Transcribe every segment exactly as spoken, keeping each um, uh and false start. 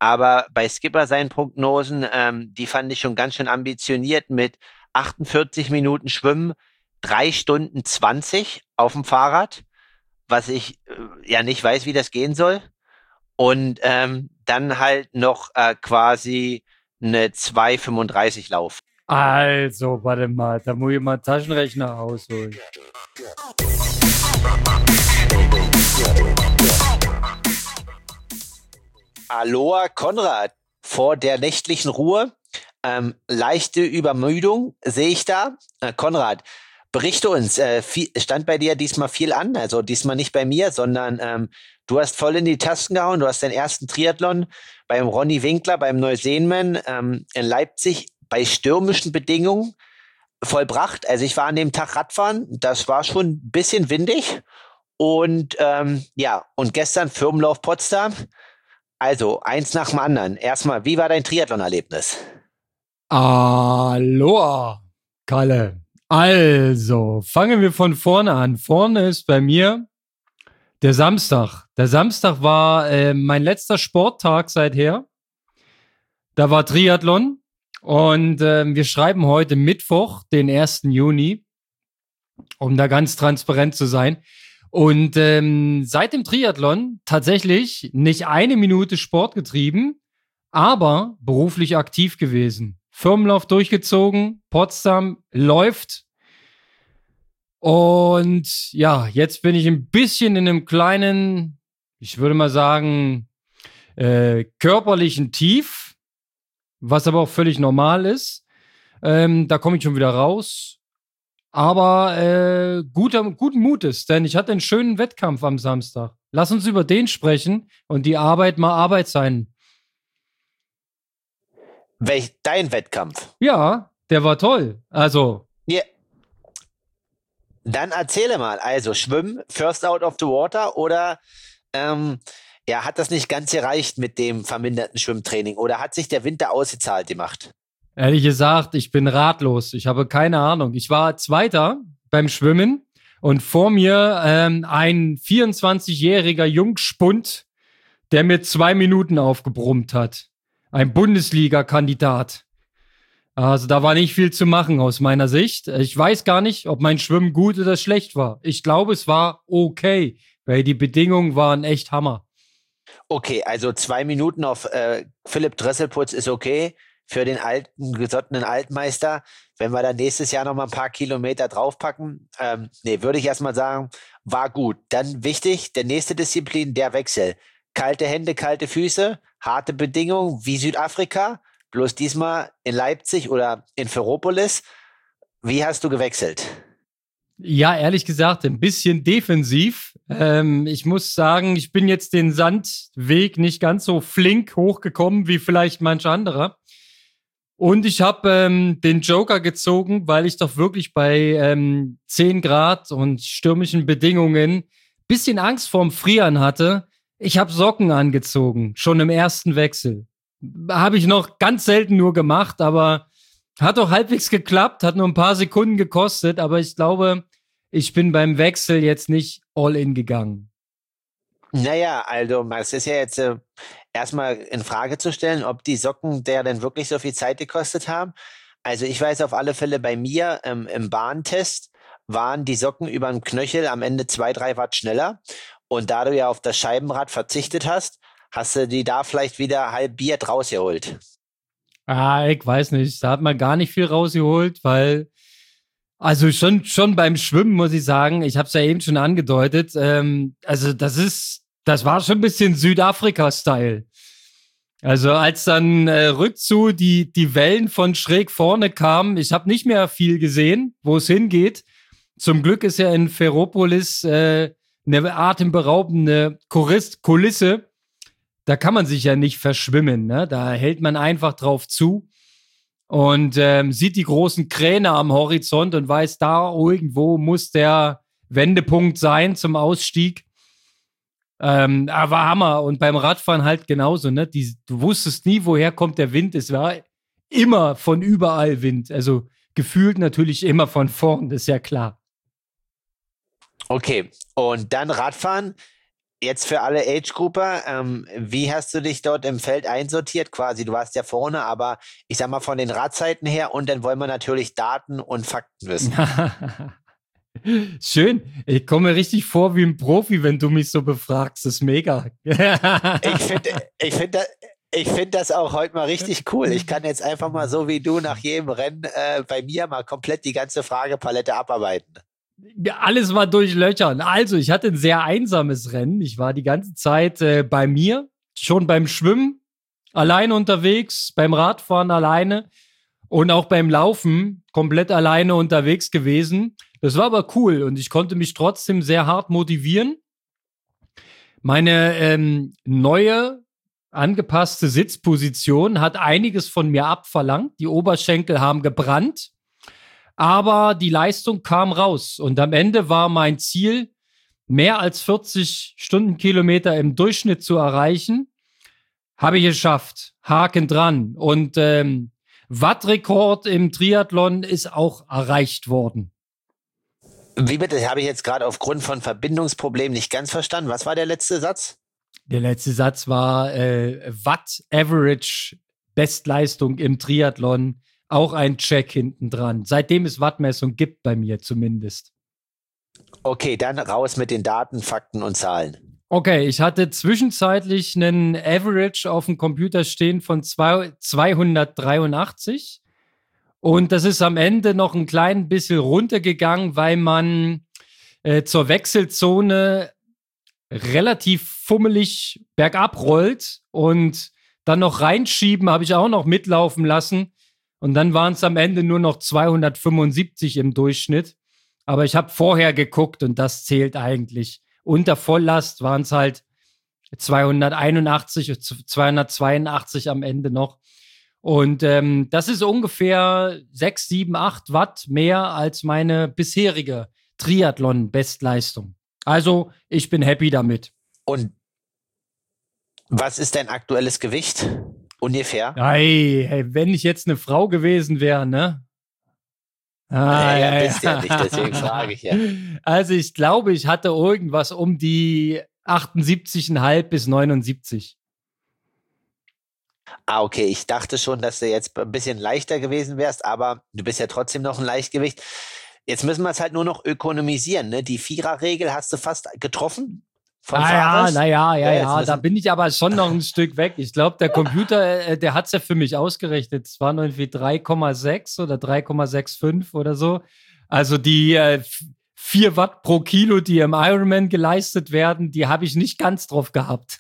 aber bei Skipper seinen Prognosen, ähm, die fand ich schon ganz schön ambitioniert mit achtundvierzig Minuten Schwimmen, drei Stunden zwanzig auf dem Fahrrad, was ich äh, ja nicht weiß, wie das gehen soll. Und ähm, dann halt noch äh, quasi eine zwei fünfunddreißig Lauf. Also, warte mal, da muss ich mal Taschenrechner rausholen. Aloha Konrad, vor der nächtlichen Ruhe, ähm, leichte Übermüdung sehe ich da. Äh, Konrad, berichte uns, äh, viel, stand bei dir diesmal viel an, also diesmal nicht bei mir, sondern ähm, du hast voll in die Tasten gehauen, du hast den ersten Triathlon beim Ronny Winkler, beim Neuseenman ähm, in Leipzig bei stürmischen Bedingungen vollbracht. Also ich war an dem Tag Radfahren, das war schon ein bisschen windig und ähm, ja, und gestern Firmenlauf Potsdam. Also, eins nach dem anderen. Erstmal, wie war dein Triathlon-Erlebnis? Aloha, Kalle. Also, fangen wir von vorne an. Vorne ist bei mir der Samstag. Der Samstag war äh, mein letzter Sporttag seither. Da war Triathlon und äh, wir schreiben heute Mittwoch, den ersten Juni, um da ganz transparent zu sein. Und ähm, seit dem Triathlon tatsächlich nicht eine Minute Sport getrieben, aber beruflich aktiv gewesen. Firmenlauf durchgezogen, Potsdam läuft. Und ja, jetzt bin ich ein bisschen in einem kleinen, ich würde mal sagen, äh, körperlichen Tief, was aber auch völlig normal ist. Ähm, da komme ich schon wieder raus. Aber äh, guter, guten Mutes, denn ich hatte einen schönen Wettkampf am Samstag. Lass uns über den sprechen und die Arbeit mal Arbeit sein. Welch dein Wettkampf? Ja, der war toll. Also, Ja. Dann erzähle mal. Also, Schwimmen, first out of the water oder ähm, ja, hat das nicht ganz gereicht mit dem verminderten Schwimmtraining oder hat sich der Winter ausgezahlt gemacht? ehrlich gesagt, ich bin ratlos. Ich habe keine Ahnung. Ich war Zweiter beim Schwimmen und vor mir ähm, ein vierundzwanzigjähriger Jungspund, der mir zwei Minuten aufgebrummt hat. Ein Bundesliga-Kandidat. Also da war nicht viel zu machen aus meiner Sicht. Ich weiß gar nicht, ob mein Schwimmen gut oder schlecht war. Ich glaube, es war okay, weil die Bedingungen waren echt Hammer. Okay, also zwei Minuten auf äh, Philipp Dresselputz ist okay für den alten, gesottenen Altmeister. Wenn wir dann nächstes Jahr noch mal ein paar Kilometer draufpacken, ähm, nee, würde ich erstmal sagen, war gut. Dann wichtig, der nächste Disziplin, der Wechsel. Kalte Hände, kalte Füße, harte Bedingungen wie Südafrika, bloß diesmal in Leipzig oder in Ferropolis. Wie hast du gewechselt? Ja, ehrlich gesagt, ein bisschen defensiv. Ähm, ich muss sagen, ich bin jetzt den Sandweg nicht ganz so flink hochgekommen wie vielleicht manch anderer. Und ich habe ähm, den Joker gezogen, weil ich doch wirklich bei ähm, zehn Grad und stürmischen Bedingungen bisschen Angst vorm Frieren hatte. Ich habe Socken angezogen, schon im ersten Wechsel. Habe ich noch ganz selten nur gemacht, aber hat doch halbwegs geklappt, hat nur ein paar Sekunden gekostet, aber ich glaube, ich bin beim Wechsel jetzt nicht all in gegangen. Naja, also es ist ja jetzt äh, erstmal in Frage zu stellen, ob die Socken der denn wirklich so viel Zeit gekostet haben. Also ich weiß auf alle Fälle bei mir ähm, im Bahntest waren die Socken über dem Knöchel am Ende zwei, drei Watt schneller. Und da du ja auf das Scheibenrad verzichtet hast, hast du die da vielleicht wieder halbiert rausgeholt. Ah, ich weiß nicht, da hat man gar nicht viel rausgeholt, weil also schon schon beim Schwimmen muss ich sagen, ich habe es ja eben schon angedeutet, ähm, also das ist, das war schon ein bisschen Südafrika-Style. Also als dann äh, rückzu die die Wellen von schräg vorne kamen, ich habe nicht mehr viel gesehen, wo es hingeht. Zum Glück ist ja in Ferropolis äh, eine atemberaubende Chorist Kulisse. Da kann man sich ja nicht verschwimmen, ne? Da hält man einfach drauf zu und ähm, sieht die großen Kräne am Horizont und weiß, da irgendwo muss der Wendepunkt sein zum Ausstieg. Ähm, aber Hammer. Und beim Radfahren halt genauso, ne? Die, du wusstest nie, woher kommt der Wind. Es war immer von überall Wind. Also gefühlt natürlich immer von vorn, das ist ja klar. Okay, und dann Radfahren. Jetzt für alle Age-Grupper, ähm, wie hast du dich dort im Feld einsortiert quasi? Du warst ja vorne, aber ich sag mal von den Radzeiten her und dann wollen wir natürlich Daten und Fakten wissen. Schön. Ich komme richtig vor wie ein Profi, wenn du mich so befragst. Das ist mega. Ich finde ich find das, ich find das auch heute mal richtig cool. Ich kann jetzt einfach mal so wie du nach jedem Rennen äh, bei mir mal komplett die ganze Fragepalette abarbeiten. Ja, alles mal durchlöchern. Also, ich hatte ein sehr einsames Rennen. Ich war die ganze Zeit äh, bei mir, schon beim Schwimmen, alleine unterwegs, beim Radfahren alleine und auch beim Laufen komplett alleine unterwegs gewesen. Das war aber cool und ich konnte mich trotzdem sehr hart motivieren. Meine ähm, neue, angepasste Sitzposition hat einiges von mir abverlangt. Die Oberschenkel haben gebrannt. Aber die Leistung kam raus und am Ende war mein Ziel, mehr als vierzig Stundenkilometer im Durchschnitt zu erreichen. Habe ich geschafft. Haken dran. Und ähm, Wattrekord im Triathlon ist auch erreicht worden. Wie bitte? Habe ich jetzt gerade aufgrund von Verbindungsproblemen nicht ganz verstanden. Was war der letzte Satz? Der letzte Satz war äh, Watt Average Bestleistung im Triathlon. Auch ein Check hinten dran. Seitdem es Wattmessung gibt bei mir zumindest. Okay, dann raus mit den Daten, Fakten und Zahlen. Okay, ich hatte zwischenzeitlich einen Average auf dem Computer stehen von zweihundertdreiundachtzig. Und das ist am Ende noch ein klein bisschen runtergegangen, weil man äh, zur Wechselzone relativ fummelig bergab rollt und dann noch reinschieben, habe ich auch noch mitlaufen lassen. Und dann waren es am Ende nur noch zweihundertfünfundsiebzig im Durchschnitt. Aber ich habe vorher geguckt und das zählt eigentlich. Unter Volllast waren es halt zweihunderteinundachtzig, zweihundertzweiundachtzig am Ende noch. Und ähm, das ist ungefähr sechs, sieben, acht Watt mehr als meine bisherige Triathlon-Bestleistung. Also ich bin happy damit. Und was ist dein aktuelles Gewicht? Ungefähr? Hey, hey, wenn ich jetzt eine Frau gewesen wäre, ne? Ah, ja, ja, bist ja nicht, deswegen frage ich ja. Also ich glaube, ich hatte irgendwas um die achtundsiebzig Komma fünf bis neunundsiebzig. Ah, okay, ich dachte schon, dass du jetzt ein bisschen leichter gewesen wärst, aber du bist ja trotzdem noch ein Leichtgewicht. Jetzt müssen wir es halt nur noch ökonomisieren, ne? Die Viererregel hast du fast getroffen? Von ah, ja, naja, ja, ja, ja, da bin ich aber schon noch ein Stück weg. Ich glaube, der Computer, äh, der hat es ja für mich ausgerechnet. Es waren irgendwie drei Komma sechs oder drei Komma fünfundsechzig oder so. Also die äh, vier Watt pro Kilo, die im Ironman geleistet werden, die habe ich nicht ganz drauf gehabt.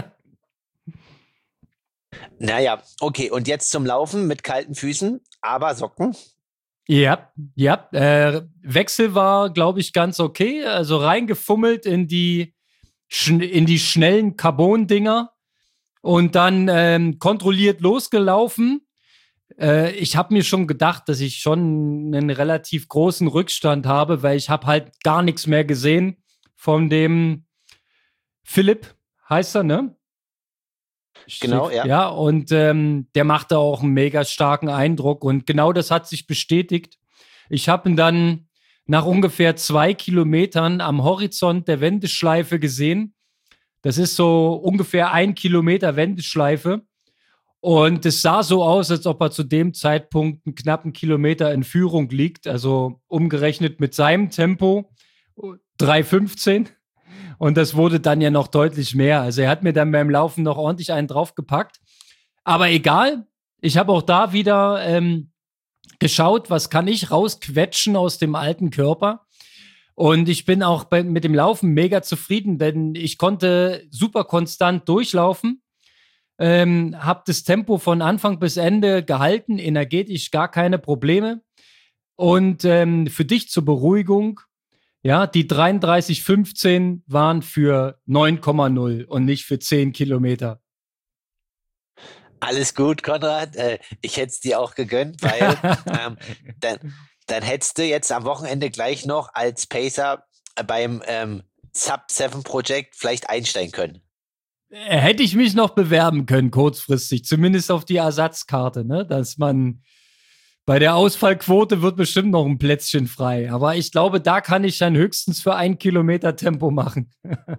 Naja, okay, und jetzt zum Laufen mit kalten Füßen, aber Socken? Ja, ja. Äh, Wechsel war, glaube ich, ganz okay. Also reingefummelt in die in die schnellen Carbon-Dinger und dann ähm, kontrolliert losgelaufen. Äh, ich habe mir schon gedacht, dass ich schon einen relativ großen Rückstand habe, weil ich habe halt gar nichts mehr gesehen von dem Philipp, heißt er, ne? Genau, ja. Ja, und ähm, der machte auch einen mega starken Eindruck und genau das hat sich bestätigt. Ich habe ihn dann nach ungefähr zwei Kilometern am Horizont der Wendeschleife gesehen. Das ist so ungefähr ein Kilometer Wendeschleife. Und es sah so aus, als ob er zu dem Zeitpunkt einen knappen Kilometer in Führung liegt. Also umgerechnet mit seinem Tempo drei fünfzehn. Und das wurde dann ja noch deutlich mehr. Also er hat mir dann beim Laufen noch ordentlich einen draufgepackt. Aber egal, ich habe auch da wieder ähm, geschaut, was kann ich rausquetschen aus dem alten Körper. Und ich bin auch bei, mit dem Laufen mega zufrieden, denn ich konnte super konstant durchlaufen, ähm, habe das Tempo von Anfang bis Ende gehalten, energetisch gar keine Probleme. Und ähm, für dich zur Beruhigung, ja, die dreiunddreißig fünfzehn waren für neun Komma null und nicht für zehn Kilometer. Alles gut, Konrad. Äh, ich hätte es dir auch gegönnt, weil ähm, dann, dann hättest du jetzt am Wochenende gleich noch als Pacer beim ähm, Sub sieben Projekt vielleicht einsteigen können. Hätte ich mich noch bewerben können, kurzfristig, zumindest auf die Ersatzkarte, ne? Dass man bei der Ausfallquote wird bestimmt noch ein Plätzchen frei. Aber ich glaube, da kann ich dann höchstens für ein Kilometer Tempo machen.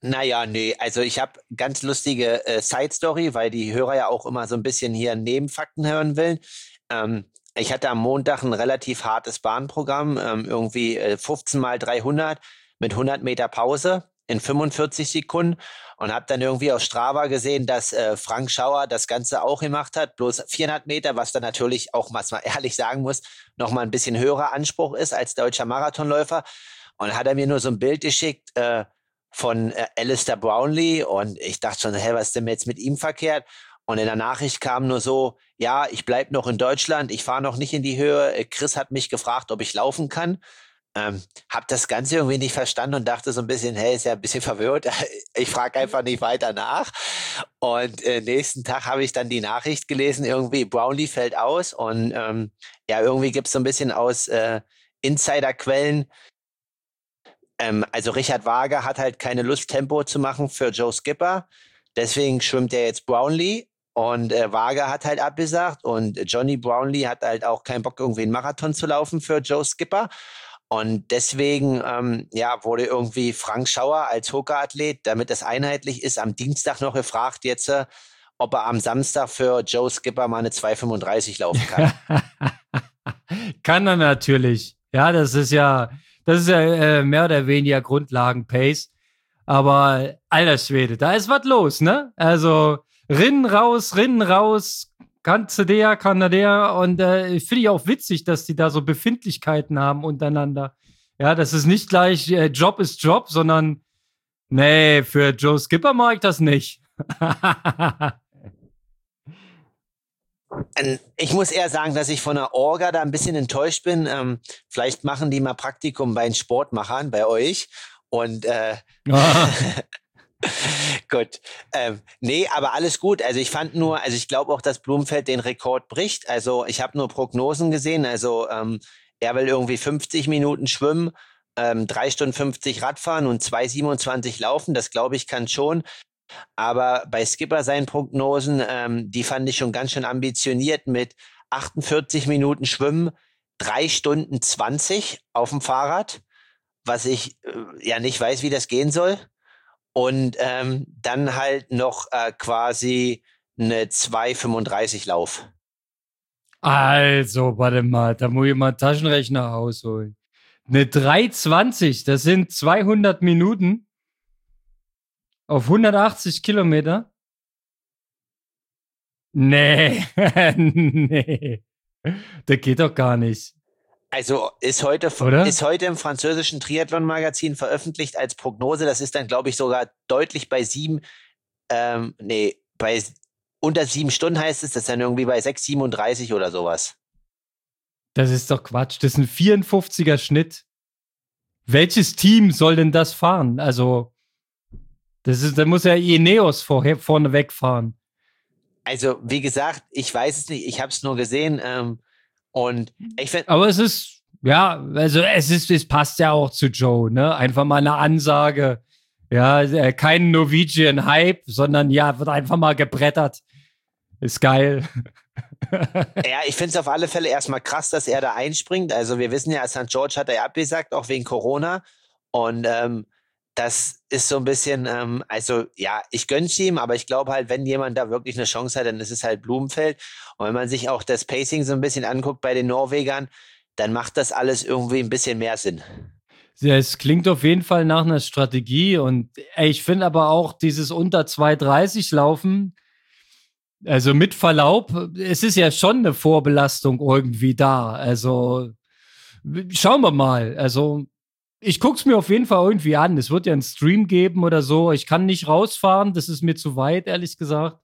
Naja, nee, also ich habe ganz lustige äh, Side-Story, weil die Hörer ja auch immer so ein bisschen hier Nebenfakten hören will. Ähm, Ich hatte am Montag ein relativ hartes Bahnprogramm, ähm, irgendwie äh, fünfzehn mal dreihundert mit hundert Meter Pause in fünfundvierzig Sekunden und habe dann irgendwie auf Strava gesehen, dass äh, Frank Schauer das Ganze auch gemacht hat, bloß vierhundert Meter, was dann natürlich auch, was man ehrlich sagen muss, nochmal ein bisschen höherer Anspruch ist als deutscher Marathonläufer. Und dann hat er mir nur so ein Bild geschickt, äh, von äh, Alistair Brownlee und ich dachte schon, hä, was ist denn jetzt mit ihm verkehrt? Und in der Nachricht kam nur so, ja, ich bleib noch in Deutschland, ich fahre noch nicht in die Höhe. Äh, Chris hat mich gefragt, ob ich laufen kann. Ähm, hab das Ganze irgendwie nicht verstanden und dachte so ein bisschen, hey, ist ja ein bisschen verwirrt. Ich frage einfach nicht weiter nach. Und äh, nächsten Tag habe ich dann die Nachricht gelesen, irgendwie Brownlee fällt aus und ähm, ja, irgendwie gibt's so ein bisschen aus äh, Insiderquellen, ähm, also Richard Wager hat halt keine Lust, Tempo zu machen für Joe Skipper. Deswegen schwimmt er jetzt Brownlee. Und äh, Wager hat halt abgesagt. Und Johnny Brownlee hat halt auch keinen Bock, irgendwie einen Marathon zu laufen für Joe Skipper. Und deswegen ähm, ja, wurde irgendwie Frank Schauer als Hooker-Athlet, damit das einheitlich ist, am Dienstag noch gefragt jetzt, äh, ob er am Samstag für Joe Skipper mal eine zwei fünfunddreißig laufen kann. Kann er natürlich. Ja, das ist ja, das ist ja äh, mehr oder weniger Grundlagen-Pace. Aber alter Schwede, da ist was los, ne? Also Rinnen raus, Rinnen raus, kannst du der, kann er der. Und äh, finde ich auch witzig, dass die da so Befindlichkeiten haben untereinander. Ja, das ist nicht gleich äh, Job ist Job, sondern nee, für Joe Skipper mag ich das nicht. Ähm, Ich muss eher sagen, dass ich von der Orga da ein bisschen enttäuscht bin. Ähm, vielleicht machen die mal Praktikum bei den Sportmachern, bei euch. Und äh, gut. Ähm, nee, aber alles gut. Also ich fand nur, also ich glaube auch, dass Blumfeld den Rekord bricht. Also ich habe nur Prognosen gesehen. Also ähm, er will irgendwie fünfzig Minuten schwimmen, ähm, drei Stunden fünfzig Radfahren und zwei siebenundzwanzig laufen. Das glaube ich kann schon. Aber bei Skipper seinen Prognosen, ähm, die fand ich schon ganz schön ambitioniert mit achtundvierzig Minuten Schwimmen, drei Stunden zwanzig auf dem Fahrrad, was ich äh, ja nicht weiß, wie das gehen soll. Und ähm, dann halt noch äh, quasi eine zwei fünfunddreißig Lauf. Also, warte mal, da muss ich mal einen Taschenrechner rausholen. Eine drei zwanzig, das sind zweihundert Minuten auf hundertachtzig Kilometer. Nee, nee, das geht doch gar nicht, Also ist heute, oder? ist heute im französischen Triathlon-Magazin veröffentlicht als Prognose. Das ist dann, glaube ich, sogar deutlich bei sieben, ähm, nee, bei unter sieben Stunden heißt es, das ist dann irgendwie bei sechs siebenunddreißig oder sowas. Das ist doch Quatsch. Das ist ein vierundfünfziger Schnitt. Welches Team soll denn das fahren? Also, das ist, da muss ja Ineos vorher, vorne wegfahren. Also, wie gesagt, ich weiß es nicht, ich habe es nur gesehen. Ähm, und ich finde, Aber es ist, ja, also es ist, es passt ja auch zu Joe, ne? Einfach mal eine Ansage. Ja, äh, kein Norwegian Hype, sondern ja, wird einfach mal gebrettert. Ist geil. ja, ich finde es auf alle Fälle erstmal krass, dass er da einspringt. Also, wir wissen ja, Sankt George hat er ja abgesagt, auch wegen Corona. Und ähm, das ist so ein bisschen, ähm, also ja, ich gönn's ihm, aber ich glaube halt, wenn jemand da wirklich eine Chance hat, dann ist es halt Blumenfeld. Und wenn man sich auch das Pacing so ein bisschen anguckt bei den Norwegern, dann macht das alles irgendwie ein bisschen mehr Sinn. Ja, es klingt auf jeden Fall nach einer Strategie und ey, ich finde aber auch dieses unter zwei dreißig laufen, also mit Verlaub, es ist ja schon eine Vorbelastung irgendwie da. Also schauen wir mal. Also ich guck's mir auf jeden Fall irgendwie an. Es wird ja einen Stream geben oder so. Ich kann nicht rausfahren, das ist mir zu weit, ehrlich gesagt.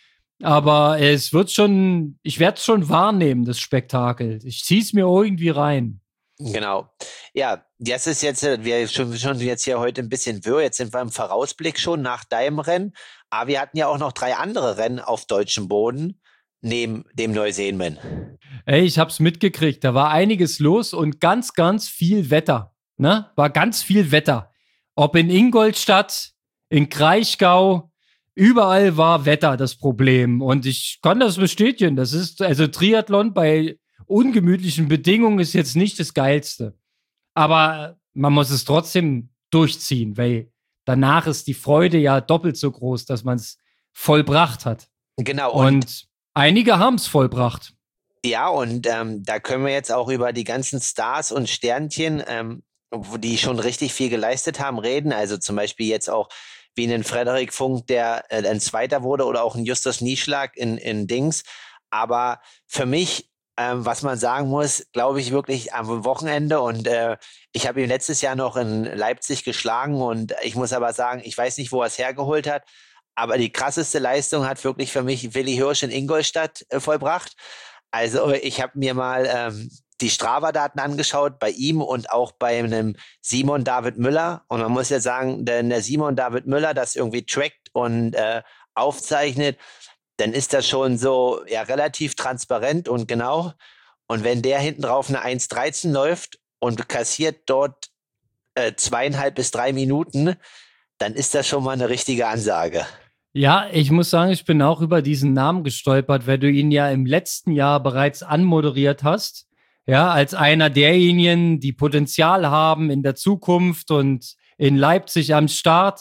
Aber es wird schon, ich werde es schon wahrnehmen, das Spektakel. Ich zieh's mir irgendwie rein. Genau. Ja, das ist jetzt, äh, wir schon, schon jetzt hier heute ein bisschen wirr. Jetzt sind wir im Vorausblick schon nach deinem Rennen. Aber wir hatten ja auch noch drei andere Rennen auf deutschem Boden neben dem Neuseeland. Ey, ich hab's mitgekriegt. Da war einiges los und ganz, ganz viel Wetter. Ne? War ganz viel Wetter. Ob in Ingolstadt, in Kraichgau, überall war Wetter das Problem. Und ich kann das bestätigen. Das ist, also Triathlon bei ungemütlichen Bedingungen ist jetzt nicht das Geilste. Aber man muss es trotzdem durchziehen, weil danach ist die Freude ja doppelt so groß, dass man es vollbracht hat. Genau. Und, und einige haben es vollbracht. Ja, und ähm, da können wir jetzt auch über die ganzen Stars und Sternchen, ähm, die schon richtig viel geleistet haben, reden. Also zum Beispiel jetzt auch wie einen Frederik Funk, der äh, ein Zweiter wurde, oder auch ein Justus Nieschlag in, in Dings. Aber für mich, ähm, was man sagen muss, glaube ich wirklich am Wochenende, und äh, ich habe ihn letztes Jahr noch in Leipzig geschlagen, und ich muss aber sagen, ich weiß nicht, wo er es hergeholt hat, aber die krasseste Leistung hat wirklich für mich Willi Hirsch in Ingolstadt äh, vollbracht. Also ich habe mir mal ähm, die Strava-Daten angeschaut bei ihm und auch bei einem Simon David Müller. Und man muss ja sagen, wenn der Simon David Müller das irgendwie trackt und äh, aufzeichnet, dann ist das schon so ja relativ transparent und genau. Und wenn der hinten drauf eine eins dreizehn läuft und kassiert dort äh, zweieinhalb bis drei Minuten, dann ist das schon mal eine richtige Ansage. Ja, ich muss sagen, ich bin auch über diesen Namen gestolpert, weil du ihn ja im letzten Jahr bereits anmoderiert hast. Ja, als einer derjenigen, die Potenzial haben in der Zukunft und in Leipzig am Start.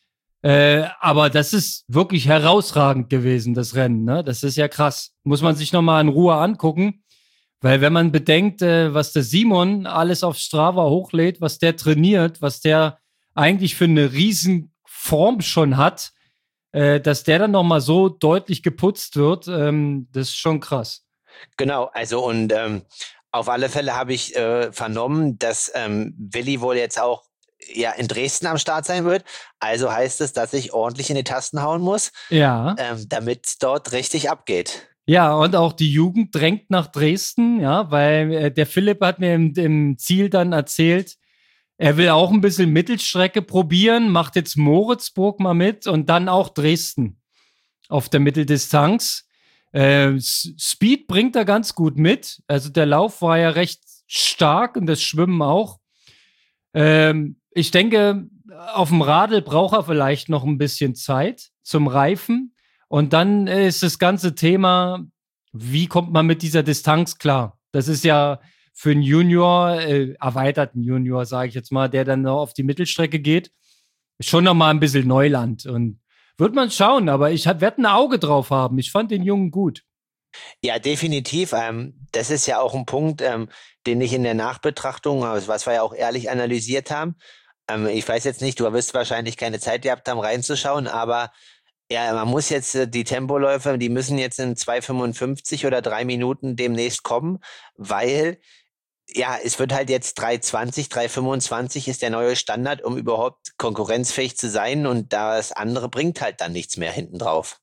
Äh, aber das ist wirklich herausragend gewesen, das Rennen. Ne? Das ist ja krass. Muss man sich nochmal in Ruhe angucken. Weil wenn man bedenkt, äh, was der Simon alles auf Strava hochlädt, was der trainiert, was der eigentlich für eine riesen Form schon hat, äh, dass der dann nochmal so deutlich geputzt wird, ähm, das ist schon krass. Genau, also und ähm, auf alle Fälle habe ich äh, vernommen, dass ähm, Willi wohl jetzt auch ja in Dresden am Start sein wird. Also heißt es, dass ich ordentlich in die Tasten hauen muss, Ja. ähm, damit es dort richtig abgeht. Ja, und auch die Jugend drängt nach Dresden, ja, weil äh, der Philipp hat mir im, im Ziel dann erzählt, er will auch ein bisschen Mittelstrecke probieren, macht jetzt Moritzburg mal mit und dann auch Dresden auf der Mitteldistanz. Äh, Speed bringt er ganz gut mit. Also der Lauf war ja recht stark und das Schwimmen auch. Ähm, ich denke, auf dem Radl braucht er vielleicht noch ein bisschen Zeit zum Reifen. Und dann ist das ganze Thema, wie kommt man mit dieser Distanz klar? Das ist ja für einen Junior, äh, erweiterten Junior, sage ich jetzt mal, der dann noch auf die Mittelstrecke geht, schon noch mal ein bisschen Neuland. Und wird man schauen, aber ich werde ein Auge drauf haben. Ich fand den Jungen gut. Ja, definitiv. Ähm, das ist ja auch ein Punkt, ähm, den ich in der Nachbetrachtung, also was wir ja auch ehrlich analysiert haben. Ähm, ich weiß jetzt nicht, du wirst wahrscheinlich keine Zeit gehabt haben, reinzuschauen, aber ja, man muss jetzt äh, die Tempoläufe, die müssen jetzt in zwei fünfundfünfzig oder drei Minuten demnächst kommen, weil ja, es wird halt jetzt drei zwanzig, drei fünfundzwanzig ist der neue Standard, um überhaupt konkurrenzfähig zu sein, und das andere bringt halt dann nichts mehr hinten drauf.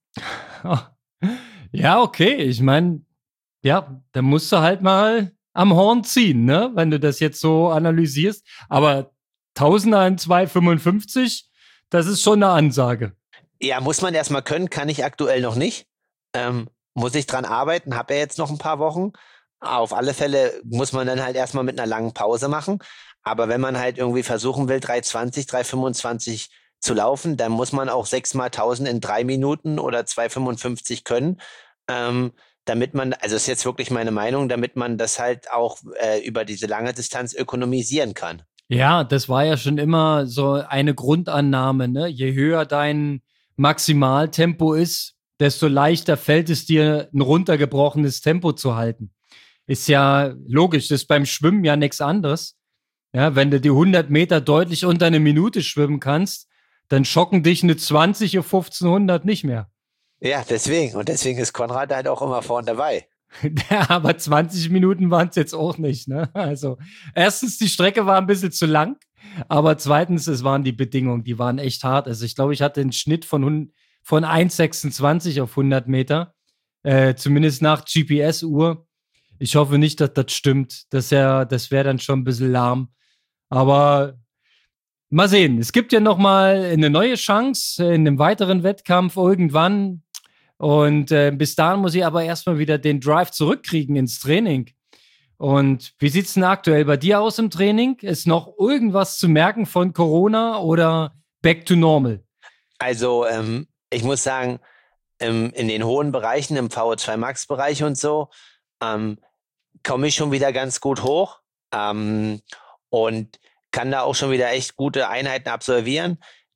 Ja, okay. Ich meine, ja, da musst du halt mal am Horn ziehen, ne? Wenn du das jetzt so analysierst. Aber Tausender in zwei fünfundfünfzig, das ist schon eine Ansage. Ja, muss man erstmal können, kann ich aktuell noch nicht. Ähm, muss ich dran arbeiten, habe ja jetzt noch ein paar Wochen. Auf alle Fälle muss man dann halt erstmal mit einer langen Pause machen. Aber wenn man halt irgendwie versuchen will, drei zwanzig, drei fünfundzwanzig zu laufen, dann muss man auch sechs mal tausend in drei Minuten oder zwei fünfundfünfzig können, ähm, damit man, also ist jetzt wirklich meine Meinung, damit man das halt auch äh, über diese lange Distanz ökonomisieren kann. Ja, das war ja schon immer so eine Grundannahme, ne? Je höher dein Maximaltempo ist, desto leichter fällt es dir, ein runtergebrochenes Tempo zu halten. Ist ja logisch, das ist beim Schwimmen ja nichts anderes. Ja, wenn du die hundert Meter deutlich unter eine Minute schwimmen kannst, dann schocken dich eine zwanzig auf fünfzehnhundert nicht mehr. Ja, deswegen. Und deswegen ist Konrad halt auch immer vorne dabei. Ja, aber zwanzig Minuten waren es jetzt auch nicht. Ne? Also erstens, die Strecke war ein bisschen zu lang, aber zweitens, es waren die Bedingungen, die waren echt hart. Also ich glaube, ich hatte einen Schnitt von, von eins Komma sechsundzwanzig auf hundert Meter, äh, zumindest nach G P S-Uhr. Ich hoffe nicht, dass das stimmt. Das, ja, das wäre dann schon ein bisschen lahm. Aber mal sehen. Es gibt ja noch mal eine neue Chance in einem weiteren Wettkampf irgendwann. Und äh, bis dahin muss ich aber erstmal wieder den Drive zurückkriegen ins Training. Und wie sieht's denn aktuell bei dir aus im Training? Ist noch irgendwas zu merken von Corona oder back to normal? Also ähm, ich muss sagen, ähm, in den hohen Bereichen, im V O zwei Max-Bereich und so, ähm, komme ich schon wieder ganz gut hoch ähm, und kann da auch schon wieder echt gute Einheiten absolvieren.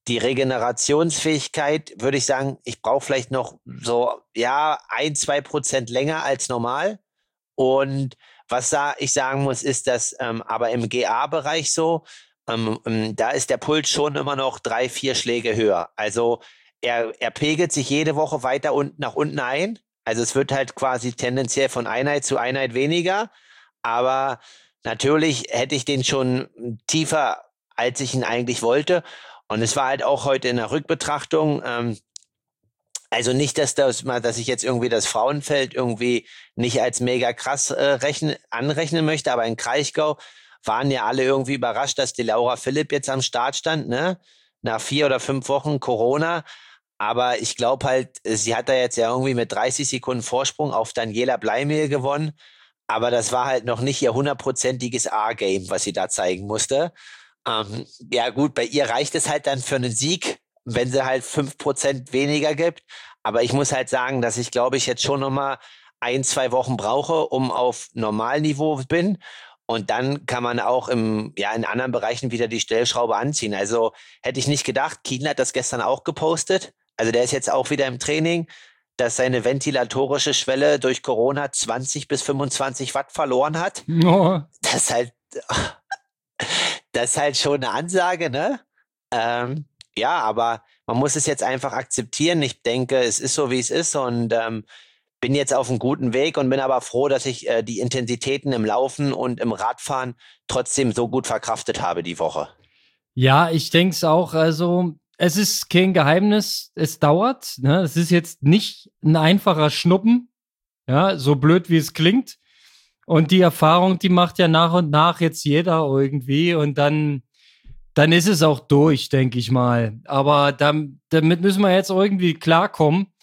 die Regenerationsfähigkeit, würde ich sagen, ich brauche vielleicht noch so, ja, ein, zwei Prozent länger als normal. Und was sa ich sagen muss, ist, dass ähm, aber im G A-Bereich so, ähm, ähm, da ist der Puls schon immer noch drei, vier Schläge höher. Also er, er pegelt sich jede Woche weiter unten nach unten ein. Also es wird halt quasi tendenziell von Einheit zu Einheit weniger. Aber natürlich hätte ich den schon tiefer, als ich ihn eigentlich wollte. Und es war halt auch heute in der Rückbetrachtung, ähm, also nicht, dass das mal, dass ich jetzt irgendwie das Frauenfeld irgendwie nicht als mega krass äh, rechnen, anrechnen möchte, aber in Kraichgau waren ja alle irgendwie überrascht, dass die Laura Philipp jetzt am Start stand, ne? Nach vier oder fünf Wochen Corona. Aber ich glaube halt, sie hat da jetzt ja irgendwie mit dreißig Sekunden Vorsprung auf Daniela Bleimehl gewonnen. Aber das war halt noch nicht ihr hundertprozentiges A-Game, was sie da zeigen musste. Ähm, ja gut, bei ihr reicht es halt dann für einen Sieg, wenn sie halt fünf Prozent weniger gibt. Aber ich muss halt sagen, dass ich glaube ich jetzt schon nochmal ein, zwei Wochen brauche, um auf Normalniveau bin. Und dann kann man auch im, ja, in anderen Bereichen wieder die Stellschraube anziehen. Also hätte ich nicht gedacht, Kien hat das gestern auch gepostet. Also der ist jetzt auch wieder im Training, dass seine ventilatorische Schwelle durch Corona zwanzig bis fünfundzwanzig Watt verloren hat. Oh. Das ist halt, das ist halt schon eine Ansage, ne? Ähm, ja, aber man muss es jetzt einfach akzeptieren. Ich denke, es ist so, wie es ist und ähm, bin jetzt auf einem guten Weg und bin aber froh, dass ich äh, die Intensitäten im Laufen und im Radfahren trotzdem so gut verkraftet habe die Woche. Ja, ich denke es auch. Also, es ist kein Geheimnis. Es dauert. Ne? Es ist jetzt nicht ein einfacher Schnuppen. Ja, so blöd wie es klingt. Und die Erfahrung, die macht ja nach und nach jetzt jeder irgendwie. Und dann, dann ist es auch durch, denke ich mal. Aber dann, damit müssen wir jetzt irgendwie klarkommen.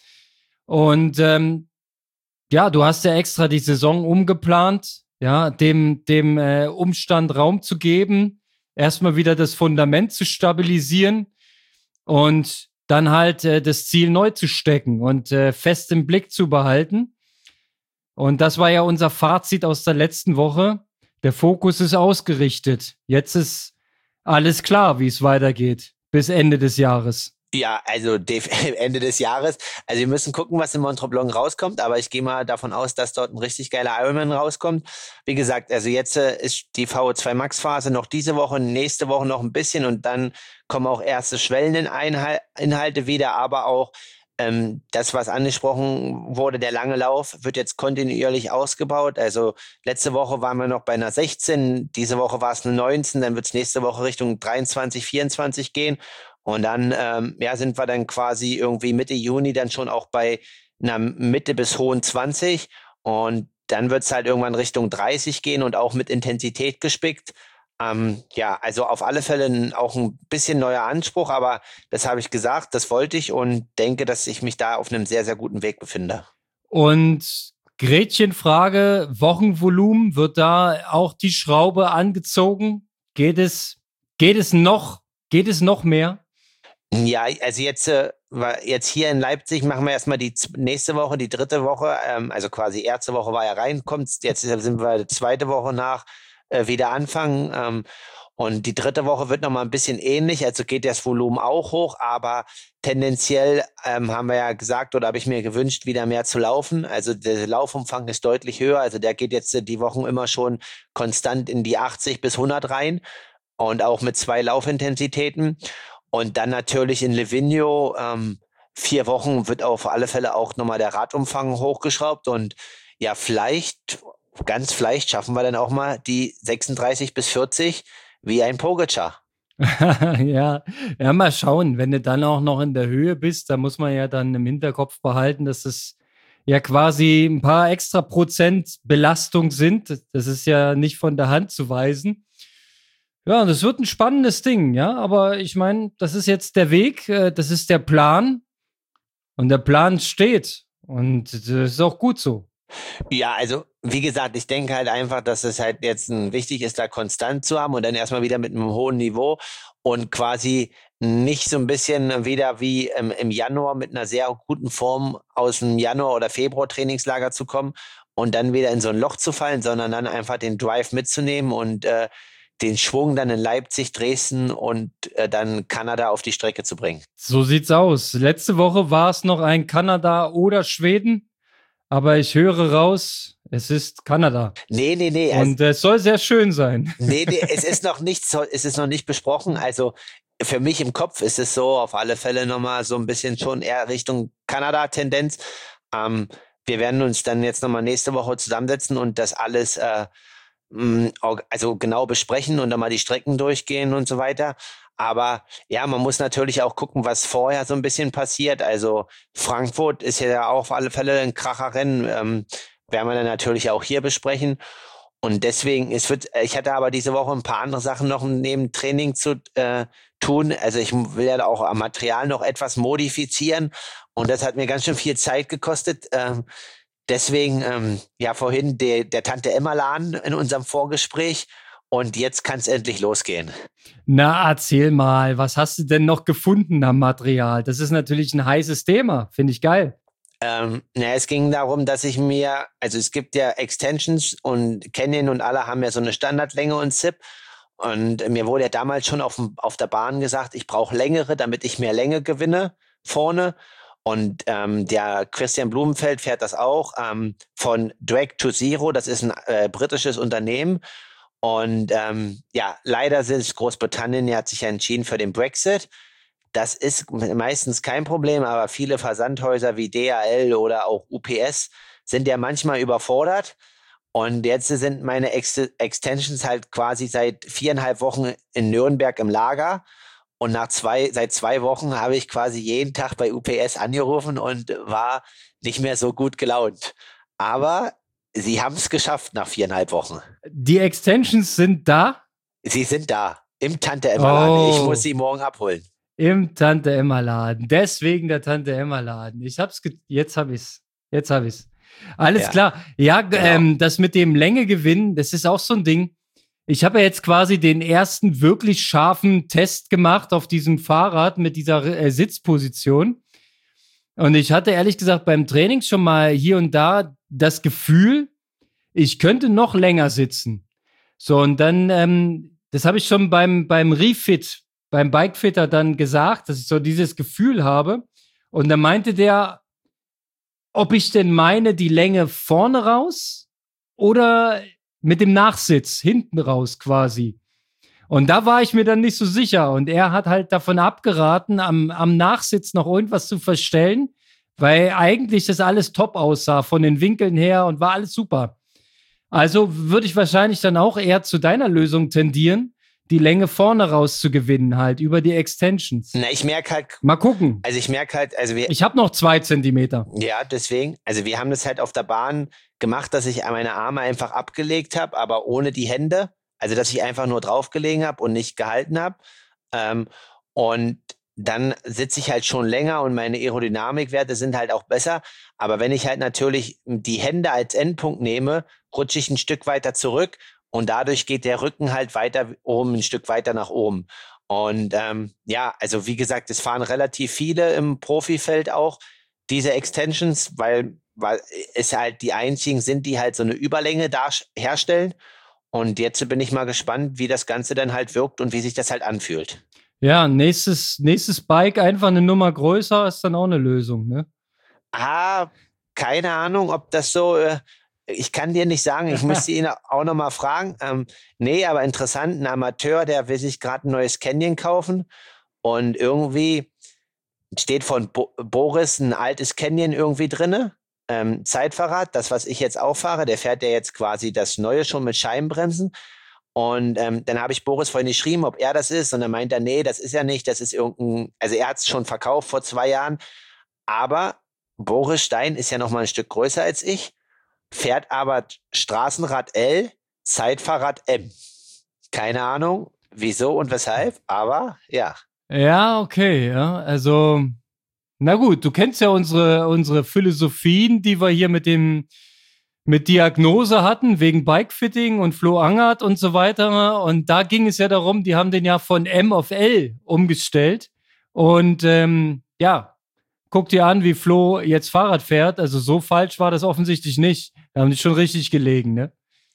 Und ähm, ja, du hast ja extra die Saison umgeplant, ja, dem, dem äh, Umstand Raum zu geben, erstmal wieder das Fundament zu stabilisieren und dann halt äh, das Ziel neu zu stecken und äh, fest im Blick zu behalten. Und das war ja unser Fazit aus der letzten Woche. Der Fokus ist ausgerichtet. Jetzt ist alles klar, wie es weitergeht bis Ende des Jahres. Ja, also Ende des Jahres. Also wir müssen gucken, was in Montreux-Blanc rauskommt, aber ich gehe mal davon aus, dass dort ein richtig geiler Ironman rauskommt. Wie gesagt, also jetzt äh, ist die V O zwei Max Phase noch diese Woche, nächste Woche noch ein bisschen und dann kommen auch erste Schwelleninhalte wieder, aber auch ähm, das, was angesprochen wurde, der lange Lauf, wird jetzt kontinuierlich ausgebaut. Also letzte Woche waren wir noch bei einer sechzehn, diese Woche war es eine neunzehn, dann wird es nächste Woche Richtung dreiundzwanzig, vierundzwanzig gehen. Und dann ähm, ja, sind wir dann quasi irgendwie Mitte Juni dann schon auch bei einer Mitte bis hohen zwanzig. Und dann wird es halt irgendwann Richtung dreißig gehen und auch mit Intensität gespickt. Ähm, ja, also auf alle Fälle auch ein bisschen neuer Anspruch, aber das habe ich gesagt, das wollte ich und denke, dass ich mich da auf einem sehr, sehr guten Weg befinde. Und Gretchenfrage, Wochenvolumen, wird da auch die Schraube angezogen? Geht es, geht es noch, geht es noch mehr? Ja, also jetzt, äh, jetzt hier in Leipzig machen wir erstmal die nächste Woche, die dritte Woche, ähm, also quasi erste Woche war ja reinkommt, jetzt sind wir die zweite Woche nach äh, wieder anfangen ähm, und die dritte Woche wird nochmal ein bisschen ähnlich, also geht das Volumen auch hoch, aber tendenziell ähm, haben wir ja gesagt oder habe ich mir gewünscht, wieder mehr zu laufen, also der Laufumfang ist deutlich höher, also der geht jetzt die Wochen immer schon konstant in die achtzig bis hundert rein und auch mit zwei Laufintensitäten. Und dann natürlich in Livigno, ähm, vier Wochen wird auf alle Fälle auch nochmal der Radumfang hochgeschraubt und ja, vielleicht, ganz vielleicht schaffen wir dann auch mal die sechsunddreißig bis vierzig wie ein Pogacar. ja, ja, mal schauen. Wenn du dann auch noch in der Höhe bist, da muss man ja dann im Hinterkopf behalten, dass es ja quasi ein paar extra Prozent Belastung sind. Das ist ja nicht von der Hand zu weisen. Ja, das wird ein spannendes Ding, ja, aber ich meine, das ist jetzt der Weg, äh, das ist der Plan und der Plan steht und das ist auch gut so. Ja, also wie gesagt, ich denke halt einfach, dass es halt jetzt ein, wichtig ist, da konstant zu haben und dann erstmal wieder mit einem hohen Niveau und quasi nicht so ein bisschen wieder wie im, im Januar mit einer sehr guten Form aus dem Januar oder Februar Trainingslager zu kommen und dann wieder in so ein Loch zu fallen, sondern dann einfach den Drive mitzunehmen und äh, den Schwung dann in Leipzig, Dresden und äh, dann Kanada auf die Strecke zu bringen. So sieht's aus. Letzte Woche war es noch ein Kanada oder Schweden, aber ich höre raus, es ist Kanada. Nee, nee, nee. Und also, es soll sehr schön sein. Nee, nee, es ist noch nicht, es ist noch nicht besprochen. Also für mich im Kopf ist es so auf alle Fälle nochmal so ein bisschen schon eher Richtung Kanada-Tendenz. Ähm, wir werden uns dann jetzt nochmal nächste Woche zusammensetzen und das alles äh, also genau besprechen und dann mal die Strecken durchgehen und so weiter. Aber ja, man muss natürlich auch gucken, was vorher so ein bisschen passiert. Also Frankfurt ist ja auch auf alle Fälle ein Kracherrennen. Ähm, werden wir dann natürlich auch hier besprechen. Und deswegen, es wird, ich hatte aber diese Woche ein paar andere Sachen noch neben Training zu äh, tun. Also ich will ja auch am Material noch etwas modifizieren. Und das hat mir ganz schön viel Zeit gekostet. Ähm, Deswegen, ähm, ja, vorhin der, der Tante Emma-Laden in unserem Vorgespräch und jetzt kann es endlich losgehen. Na, erzähl mal, was hast du denn noch gefunden am Material? Das ist natürlich ein heißes Thema, finde ich geil. Ähm, na, es ging darum, dass ich mir, also es gibt ja Extensions und Canyon und alle haben ja so eine Standardlänge und Z I P und mir wurde ja damals schon auf, auf der Bahn gesagt, ich brauche längere, damit ich mehr Länge gewinne vorne. Und ähm, der Christian Blumenfeld fährt das auch ähm, von Drag to Zero. Das ist ein äh, britisches Unternehmen. Und ähm, ja, leider ist Großbritannien, ja, hat sich ja entschieden für den Brexit. Das ist meistens kein Problem, aber viele Versandhäuser wie D H L oder auch U P S sind ja manchmal überfordert. Und jetzt sind meine Ex- Extensions halt quasi seit viereinhalb Wochen in Nürnberg im Lager. Und nach zwei, seit zwei Wochen habe ich quasi jeden Tag bei U P S angerufen und war nicht mehr so gut gelaunt. Aber sie haben es geschafft nach viereinhalb Wochen. Die Extensions sind da? Sie sind da. Im Tante-Emma-Laden. Oh. Ich muss sie morgen abholen. Im Tante-Emma-Laden. Deswegen der Tante-Emma-Laden. Ich hab's, ge- jetzt hab ich's. Jetzt hab ich's. Alles ja. klar. Ja, genau. ähm, das mit dem Längegewinn, das ist auch so ein Ding. Ich habe ja jetzt quasi den ersten wirklich scharfen Test gemacht auf diesem Fahrrad mit dieser äh, Sitzposition. Und ich hatte ehrlich gesagt beim Training schon mal hier und da das Gefühl, ich könnte noch länger sitzen. So, und dann, ähm, das habe ich schon beim, beim Refit, beim Bikefitter dann gesagt, dass ich so dieses Gefühl habe. Und dann meinte der, ob ich denn meine, die Länge vorne raus oder mit dem Nachsitz hinten raus quasi. Und da war ich mir dann nicht so sicher. Und er hat halt davon abgeraten, am, am Nachsitz noch irgendwas zu verstellen, weil eigentlich das alles top aussah von den Winkeln her und war alles super. Also würde ich wahrscheinlich dann auch eher zu deiner Lösung tendieren, die Länge vorne raus zu gewinnen, halt über die Extensions. Na, ich merke halt. Mal gucken. Also ich merke halt, also wir. Ich habe noch zwei Zentimeter. Ja, deswegen. Also wir haben das halt auf der Bahn gemacht, dass ich meine Arme einfach abgelegt habe, aber ohne die Hände. Also dass ich einfach nur draufgelegen habe und nicht gehalten habe. Ähm, und dann sitze ich halt schon länger und meine Aerodynamikwerte sind halt auch besser. Aber wenn ich halt natürlich die Hände als Endpunkt nehme, rutsche ich ein Stück weiter zurück. Und dadurch geht der Rücken halt weiter oben, ein Stück weiter nach oben. Und ähm, ja, also wie gesagt, es fahren relativ viele im Profifeld auch diese Extensions, weil, weil es halt die einzigen sind, die halt so eine Überlänge dar- herstellen. Und jetzt bin ich mal gespannt, wie das Ganze dann halt wirkt und wie sich das halt anfühlt. Ja, nächstes, nächstes Bike einfach eine Nummer größer ist dann auch eine Lösung, ne? Ah, keine Ahnung, ob das so... Äh, Ich kann dir nicht sagen, ich müsste ihn auch noch mal fragen. Ähm, nee, aber interessant, ein Amateur, der will sich gerade ein neues Canyon kaufen und irgendwie steht von Bo- Boris ein altes Canyon irgendwie drinne, ähm, Zeitfahrrad, das, was ich jetzt auch fahre, der fährt ja jetzt quasi das Neue schon mit Scheibenbremsen und ähm, dann habe ich Boris vorhin geschrieben, ob er das ist und dann meint er, nee, das ist er nicht, das ist irgendein, also er hat es schon verkauft vor zwei Jahren, aber Boris Stein ist ja noch mal ein Stück größer als ich, fährt aber Straßenrad L, Zeitfahrrad M. Keine Ahnung, wieso und weshalb, aber ja. Ja, okay, ja. Also, na gut, du kennst ja unsere, unsere Philosophien, die wir hier mit dem, mit Diagnose hatten, wegen Bikefitting und Flo Angert und so weiter. Und da ging es ja darum, die haben den ja von M auf L umgestellt. Und ähm, ja, guck dir an, wie Flo jetzt Fahrrad fährt. Also so falsch war das offensichtlich nicht. Da haben die schon richtig gelegen, ne?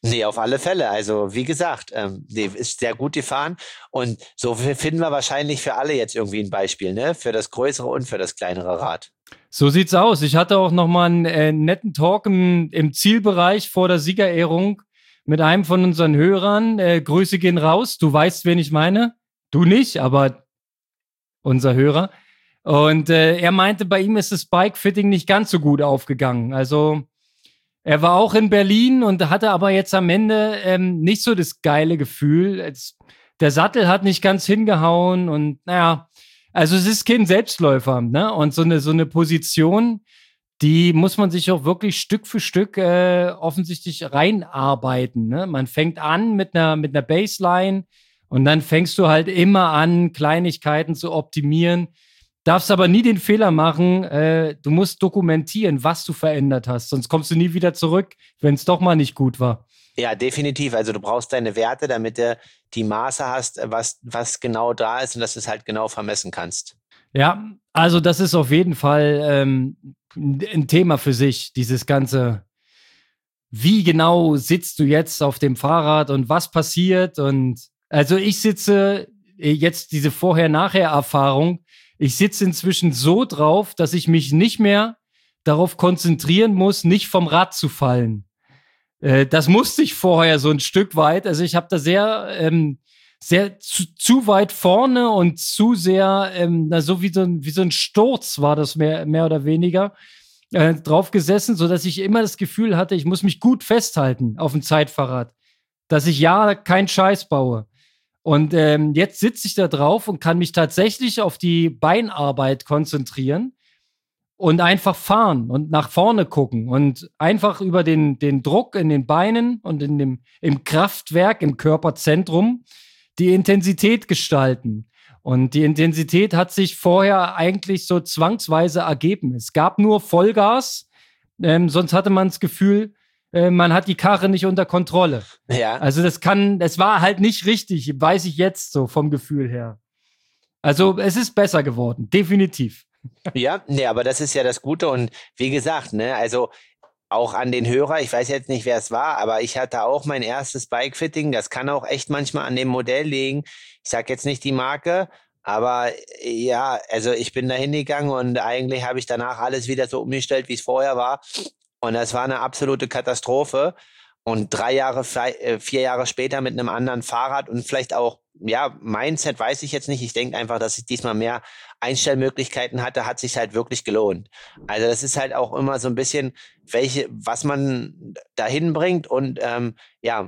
Nee, auf alle Fälle. Also wie gesagt, ähm, die ist sehr gut gefahren und so finden wir wahrscheinlich für alle jetzt irgendwie ein Beispiel, ne? Für das größere und für das kleinere Rad. So sieht's aus. Ich hatte auch noch mal einen äh, netten Talk im, im Zielbereich vor der Siegerehrung mit einem von unseren Hörern. Äh, Grüße gehen raus. Du weißt, wen ich meine. Du nicht, aber unser Hörer. Und äh, er meinte, bei ihm ist das Bike-Fitting nicht ganz so gut aufgegangen. Also er war auch in Berlin und hatte aber jetzt am Ende ähm, nicht so das geile Gefühl. Es, der Sattel hat nicht ganz hingehauen und naja, also es ist kein Selbstläufer, ne? Und so eine, so eine Position, die muss man sich auch wirklich Stück für Stück äh, offensichtlich reinarbeiten, ne? Man fängt an mit einer, mit einer Baseline und dann fängst du halt immer an, Kleinigkeiten zu optimieren. Darfst aber nie den Fehler machen, äh, du musst dokumentieren, was du verändert hast, sonst kommst du nie wieder zurück, wenn es doch mal nicht gut war. Ja, definitiv. Also du brauchst deine Werte, damit du die Maße hast, was, was genau da ist und dass du es halt genau vermessen kannst. Ja, also das ist auf jeden Fall ähm, ein Thema für sich, dieses ganze, wie genau sitzt du jetzt auf dem Fahrrad und was passiert und also ich sitze äh, jetzt diese Vorher-Nachher-Erfahrung, ich sitze inzwischen so drauf, dass ich mich nicht mehr darauf konzentrieren muss, nicht vom Rad zu fallen. Äh, das musste ich vorher so ein Stück weit. Also ich habe da sehr, ähm, sehr zu, zu weit vorne und zu sehr, ähm, na, so wie so ein, wie so ein Sturz war das mehr, mehr oder weniger, äh, drauf gesessen, sodass ich immer das Gefühl hatte, ich muss mich gut festhalten auf dem Zeitfahrrad, dass ich ja keinen Scheiß baue. Und ähm, jetzt sitze ich da drauf und kann mich tatsächlich auf die Beinarbeit konzentrieren und einfach fahren und nach vorne gucken und einfach über den, den Druck in den Beinen und in dem, im Kraftwerk, im Körperzentrum die Intensität gestalten. Und die Intensität hat sich vorher eigentlich so zwangsweise ergeben. Es gab nur Vollgas, ähm, sonst hatte man das Gefühl, äh, man hat die Karre nicht unter Kontrolle. Ja. Also das kann, das war halt nicht richtig, weiß ich jetzt so vom Gefühl her. Also es ist besser geworden, definitiv. Ja, nee, aber das ist ja das Gute und wie gesagt, ne, also auch an den Hörer, ich weiß jetzt nicht, wer es war, aber ich hatte auch mein erstes Bike-Fitting, das kann auch echt manchmal an dem Modell liegen. Ich sag jetzt nicht die Marke, aber ja, also ich bin da hingegangen und eigentlich habe ich danach alles wieder so umgestellt, wie es vorher war und das war eine absolute Katastrophe. Und drei Jahre, vier Jahre später mit einem anderen Fahrrad und vielleicht auch, ja, Mindset weiß ich jetzt nicht. Ich denke einfach, dass ich diesmal mehr Einstellmöglichkeiten hatte, hat sich halt wirklich gelohnt. Also das ist halt auch immer so ein bisschen, welche, was man dahin bringt und ähm, ja,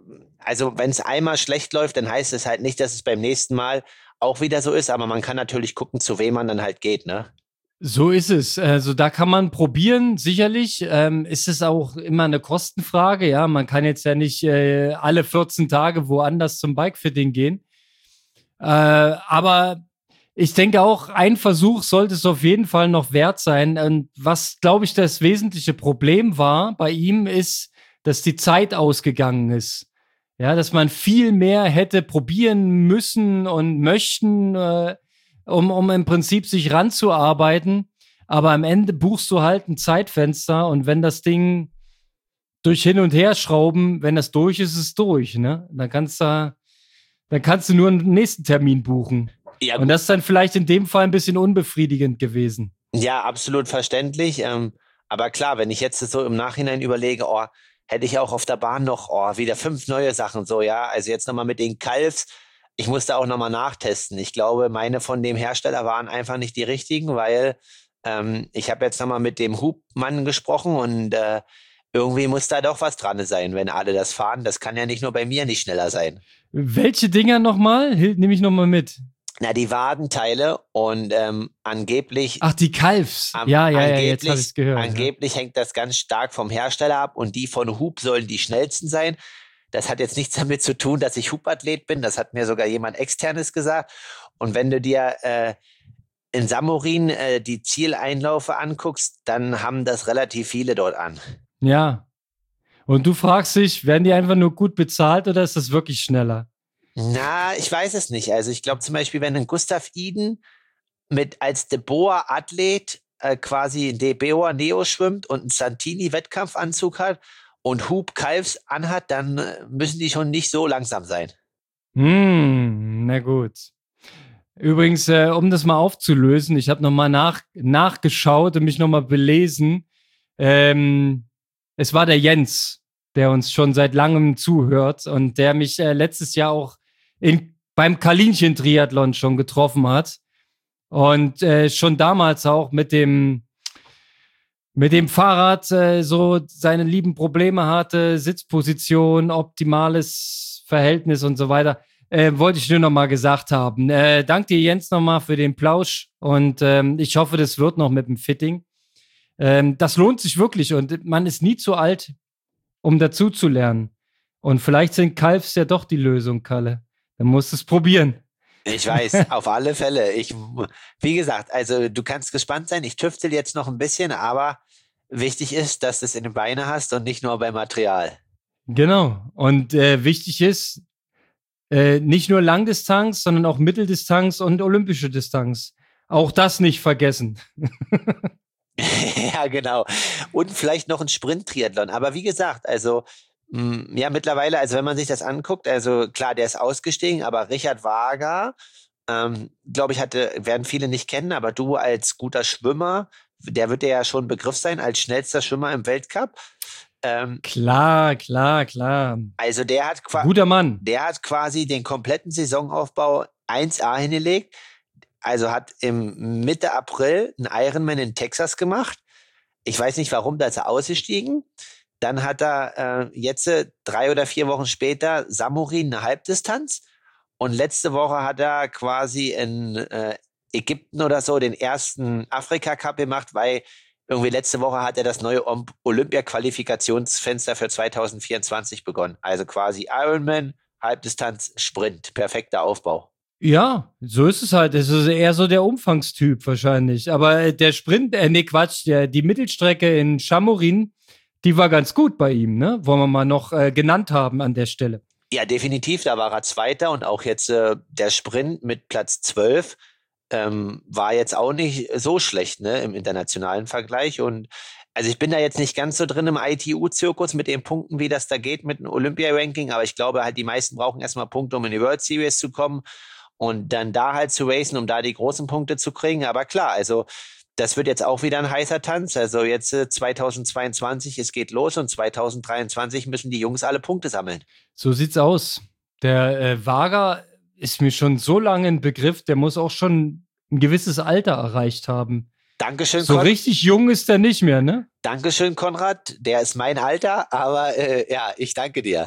also wenn es einmal schlecht läuft, dann heißt es halt nicht, dass es beim nächsten Mal auch wieder so ist, aber man kann natürlich gucken, zu wem man dann halt geht, ne? So ist es. Also da kann man probieren, sicherlich. Ähm, ist es auch immer eine Kostenfrage. Ja, man kann jetzt ja nicht äh, alle vierzehn Tage woanders zum Bikefitting gehen. Äh, aber ich denke auch, ein Versuch sollte es auf jeden Fall noch wert sein. Und was, glaube ich, das wesentliche Problem war bei ihm, ist, dass die Zeit ausgegangen ist. Ja, dass man viel mehr hätte probieren müssen und möchten, äh, um, um im Prinzip sich ranzuarbeiten. Aber am Ende buchst du halt ein Zeitfenster und wenn das Ding durch Hin- und Herschrauben, wenn das durch ist, ist es durch, ne? Dann kannst du, dann kannst du nur einen nächsten Termin buchen. Ja, und das ist dann vielleicht in dem Fall ein bisschen unbefriedigend gewesen. Ja, absolut verständlich. Ähm, aber klar, wenn ich jetzt so im Nachhinein überlege, oh, hätte ich auch auf der Bahn noch, oh, wieder fünf neue Sachen so, ja. Also jetzt nochmal mit den Calves. Ich musste auch nochmal nachtesten. Ich glaube, meine von dem Hersteller waren einfach nicht die richtigen, weil ähm, ich habe jetzt nochmal mit dem Hubmann gesprochen und äh, irgendwie muss da doch was dran sein, wenn alle das fahren. Das kann ja nicht nur bei mir nicht schneller sein. Welche Dinger nochmal? Nehme ich nochmal mit. Na, die Wadenteile und ähm, angeblich. Ach, die Calves. Am, ja, ja, ja, jetzt habe ich es gehört. Angeblich ja. hängt das ganz stark vom Hersteller ab und die von Hub sollen die schnellsten sein. Das hat jetzt nichts damit zu tun, dass ich Hubathlet bin. Das hat mir sogar jemand Externes gesagt. Und wenn du dir äh, in Samorin äh, die Zieleinläufe anguckst, dann haben das relativ viele dort an. Ja. Und du fragst dich, werden die einfach nur gut bezahlt oder ist das wirklich schneller? Na, ich weiß es nicht. Also ich glaube zum Beispiel, wenn ein Gustav Iden mit als De Boer Athlet äh, quasi De Boer Neo schwimmt und einen Santini Wettkampfanzug hat und Hubkalbs anhat, dann müssen die schon nicht so langsam sein. Hm, na gut. Übrigens, äh, um das mal aufzulösen, ich habe nochmal nach, nachgeschaut und mich nochmal belesen. Ähm, es war der Jens, der uns schon seit langem zuhört und der mich äh, letztes Jahr auch in, beim Kaninchen-Triathlon schon getroffen hat. Und äh, schon damals auch mit dem mit dem Fahrrad äh, so seine lieben Probleme hatte, Sitzposition, optimales Verhältnis und so weiter. Äh, wollte ich nur noch mal gesagt haben. Äh, danke dir, Jens, noch mal für den Plausch und ähm, ich hoffe, das wird noch mit dem Fitting. Ähm, das lohnt sich wirklich und man ist nie zu alt, um dazu zu lernen. Und vielleicht sind Calves ja doch die Lösung, Kalle. Dann musst du es probieren. Ich weiß, auf alle Fälle. Ich, wie gesagt, also du kannst gespannt sein. Ich tüftel jetzt noch ein bisschen, aber wichtig ist, dass du es in den Beinen hast und nicht nur beim Material. Genau. Und äh, wichtig ist, äh, nicht nur Langdistanz, sondern auch Mitteldistanz und olympische Distanz. Auch das nicht vergessen. Ja, genau. Und vielleicht noch ein Sprint-Triathlon. Aber wie gesagt, also mh, ja, mittlerweile, also wenn man sich das anguckt, also klar, der ist ausgestiegen, aber Richard Wager, ähm, glaube ich, hatte, werden viele nicht kennen, aber du als guter Schwimmer, der wird dir ja schon ein Begriff sein, als schnellster Schwimmer im Weltcup. Ähm, Klar, klar, klar. also der hat, qua- Guter Mann. der hat quasi den kompletten Saisonaufbau eins a hingelegt. Also hat im Mitte April einen Ironman in Texas gemacht. Ich weiß nicht warum, da ist er ausgestiegen. Dann hat er äh, jetzt äh, drei oder vier Wochen später Samurin eine Halbdistanz. Und letzte Woche hat er quasi in äh, Ägypten oder so den ersten Afrika-Cup gemacht, weil irgendwie letzte Woche hat er das neue Olympia-Qualifikationsfenster für zwanzig vierundzwanzig begonnen. Also quasi Ironman, Halbdistanz, Sprint. Perfekter Aufbau. Ja, so ist es halt. Es ist eher so der Umfangstyp wahrscheinlich. Aber der Sprint, äh, nee, Quatsch, der, die Mittelstrecke in Chamorin, die war ganz gut bei ihm, ne? Wollen wir mal noch äh, genannt haben an der Stelle. Ja, definitiv, da war er Zweiter und auch jetzt äh, der Sprint mit Platz zwölf ähm, war jetzt auch nicht so schlecht, ne, im internationalen Vergleich. Und also ich bin da jetzt nicht ganz so drin im I T U-Zirkus mit den Punkten, wie das da geht mit dem Olympia-Ranking, aber ich glaube halt, die meisten brauchen erstmal Punkte, um in die World Series zu kommen und dann da halt zu racen, um da die großen Punkte zu kriegen. Aber klar, also das wird jetzt auch wieder ein heißer Tanz. Also jetzt äh, zwanzig zweiundzwanzig, es geht los und zwanzig dreiundzwanzig müssen die Jungs alle Punkte sammeln. So sieht's aus. Der äh, Wager ist mir schon so lange ein Begriff, der muss auch schon ein gewisses Alter erreicht haben. Dankeschön, So Kon- richtig jung ist er nicht mehr, ne? Dankeschön, Konrad. Der ist mein Alter, aber äh, ja, ich danke dir.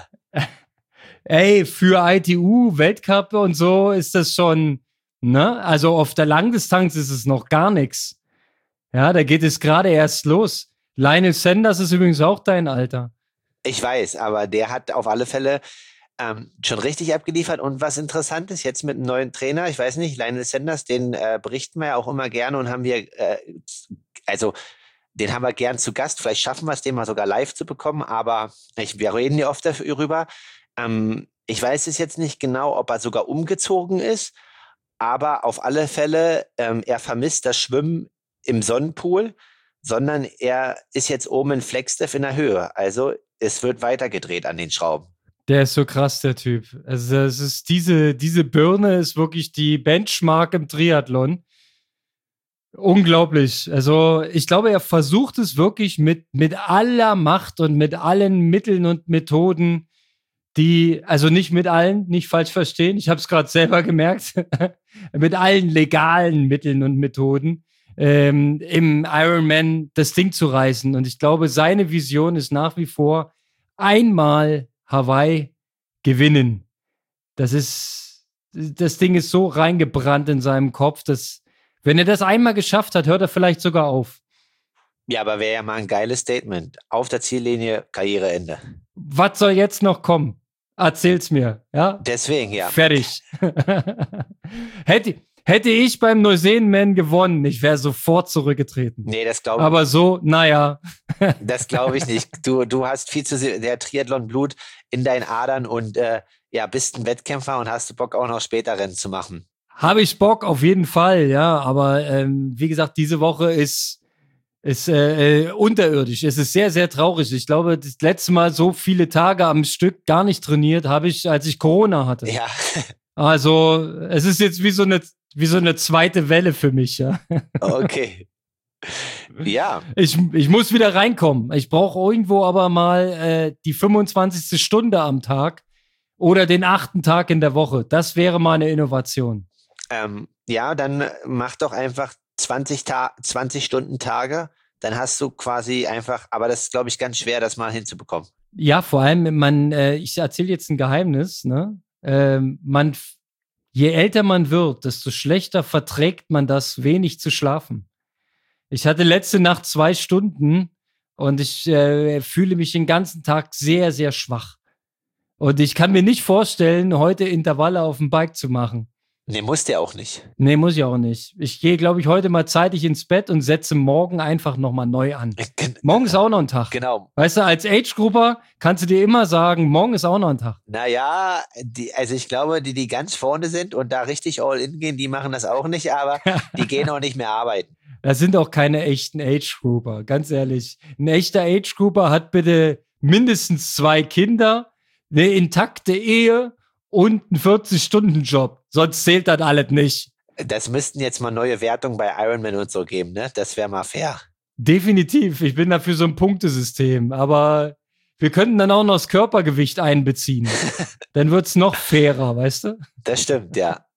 Ey, für I T U, Weltcup und so ist das schon, ne? Also auf der Langdistanz ist es noch gar nichts. Ja, da geht es gerade erst los. Lionel Sanders ist übrigens auch dein Alter. Ich weiß, aber der hat auf alle Fälle ähm, schon richtig abgeliefert. Und was interessant ist, jetzt mit einem neuen Trainer, ich weiß nicht, Lionel Sanders, den äh, berichten wir ja auch immer gerne und haben wir, äh, also den haben wir gern zu Gast. Vielleicht schaffen wir es, den mal sogar live zu bekommen, aber ich, wir reden ja oft darüber. Ähm, ich weiß es jetzt nicht genau, ob er sogar umgezogen ist, aber auf alle Fälle, ähm, er vermisst das Schwimmen im Sonnenpool, sondern er ist jetzt oben in Flagstaff in der Höhe. Also es wird weitergedreht an den Schrauben. Der ist so krass, der Typ. Also es ist diese, diese Birne ist wirklich die Benchmark im Triathlon. Unglaublich. Also ich glaube, er versucht es wirklich mit, mit aller Macht und mit allen Mitteln und Methoden, die, also nicht mit allen, nicht falsch verstehen, ich habe es gerade selber gemerkt, mit allen legalen Mitteln und Methoden ähm, im Ironman das Ding zu reißen. Und ich glaube, seine Vision ist nach wie vor einmal Hawaii gewinnen. Das ist, das Ding ist so reingebrannt in seinem Kopf, dass, wenn er das einmal geschafft hat, hört er vielleicht sogar auf. Ja, aber wäre ja mal ein geiles Statement. Auf der Ziellinie, Karriereende. Was soll jetzt noch kommen? Erzähl's mir, ja? Deswegen, ja. Fertig. hätte, hätte ich beim Neuseenman gewonnen, ich wäre sofort zurückgetreten. Nee, das glaube ich Aber so, naja. Das glaube ich nicht. Du, du hast viel zu sehr Triathlon-Blut in deinen Adern und äh, ja, bist ein Wettkämpfer und hast Bock auch noch später Rennen zu machen. Habe ich Bock, auf jeden Fall, ja. Aber ähm, wie gesagt, diese Woche ist Ist äh, unterirdisch. Es ist sehr, sehr traurig. Ich glaube, das letzte Mal so viele Tage am Stück gar nicht trainiert habe ich, als ich Corona hatte. Ja. Also, es ist jetzt wie so eine, wie so eine zweite Welle für mich, ja. Okay. Ja. Ich, ich muss wieder reinkommen. Ich brauche irgendwo aber mal äh, die fünfundzwanzigste Stunde am Tag oder den achten Tag in der Woche. Das wäre mal eine Innovation. Ähm, ja, dann mach doch einfach zwanzig, Ta- zwanzig Stunden Tage. Dann hast du quasi einfach, aber das ist, glaube ich, ganz schwer, das mal hinzubekommen. Ja, vor allem, man, äh, ich erzähle jetzt ein Geheimnis, ne? Ähm, man, je älter man wird, desto schlechter verträgt man das, wenig zu schlafen. Ich hatte letzte Nacht zwei Stunden und ich äh, fühle mich den ganzen Tag sehr, sehr schwach. Und ich kann mir nicht vorstellen, heute Intervalle auf dem Bike zu machen. Nee, musst du auch nicht. Nee, muss ich auch nicht. Ich gehe, glaube ich, heute mal zeitig ins Bett und setze morgen einfach nochmal neu an. Morgen ist auch noch ein Tag. Genau. Weißt du, als Age-Grupper kannst du dir immer sagen, morgen ist auch noch ein Tag. Naja, die, also ich glaube, die, die ganz vorne sind und da richtig all in gehen, die machen das auch nicht, aber die gehen auch nicht mehr arbeiten. Das sind auch keine echten Age-Grouper, ganz ehrlich. Ein echter Age-Grouper hat bitte mindestens zwei Kinder, eine intakte Ehe und einen vierzig-Stunden-Job. Sonst zählt das alles nicht. Das müssten jetzt mal neue Wertungen bei Ironman und so geben, ne? Das wäre mal fair. Definitiv. Ich bin dafür so ein Punktesystem. Aber wir könnten dann auch noch das Körpergewicht einbeziehen. Dann wird's noch fairer, weißt du? Das stimmt, ja.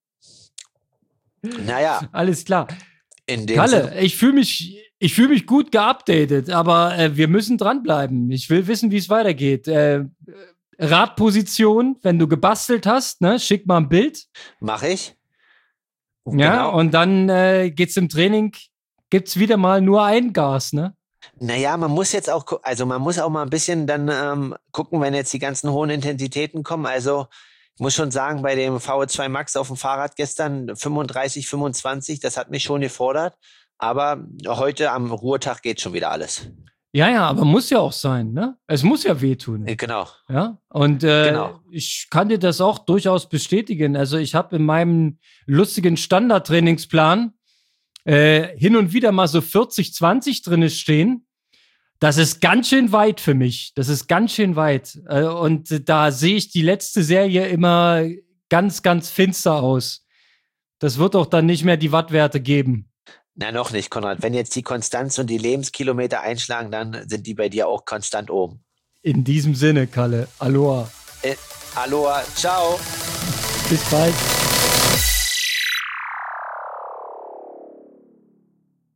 Naja. Alles klar. In dem Kalle, Sinne. ich fühle mich, ich fühle mich gut geupdatet, aber äh, wir müssen dranbleiben. Ich will wissen, wie es weitergeht. Äh, Radposition, wenn du gebastelt hast, ne, schick mal ein Bild. Mach ich. Ja, Genau. und dann äh, geht's im Training, gibt's wieder mal nur ein Gas, ne? Naja, man muss jetzt auch, gu- also man muss auch mal ein bisschen dann ähm, gucken, wenn jetzt die ganzen hohen Intensitäten kommen. Also ich muss schon sagen, bei dem V zwei Max auf dem Fahrrad gestern fünfunddreißig, fünfundzwanzig, das hat mich schon gefordert. Aber heute am Ruhetag geht schon wieder alles. Ja, ja, aber muss ja auch sein, ne? Es muss ja wehtun. Äh, Genau. Ja, und äh, Genau. ich kann dir das auch durchaus bestätigen. Also ich habe in meinem lustigen Standardtrainingsplan äh, hin und wieder mal so vierzig, zwanzig drinne stehen. Das ist ganz schön weit für mich. Das ist ganz schön weit. Äh, und da sehe ich die letzte Serie immer ganz, ganz finster aus. Das wird auch dann nicht mehr die Wattwerte geben. Na, noch nicht, Konrad. Wenn jetzt die Konstanz und die Lebenskilometer einschlagen, dann sind die bei dir auch konstant oben. In diesem Sinne, Kalle. Aloha. Äh, Aloha, ciao. Bis bald.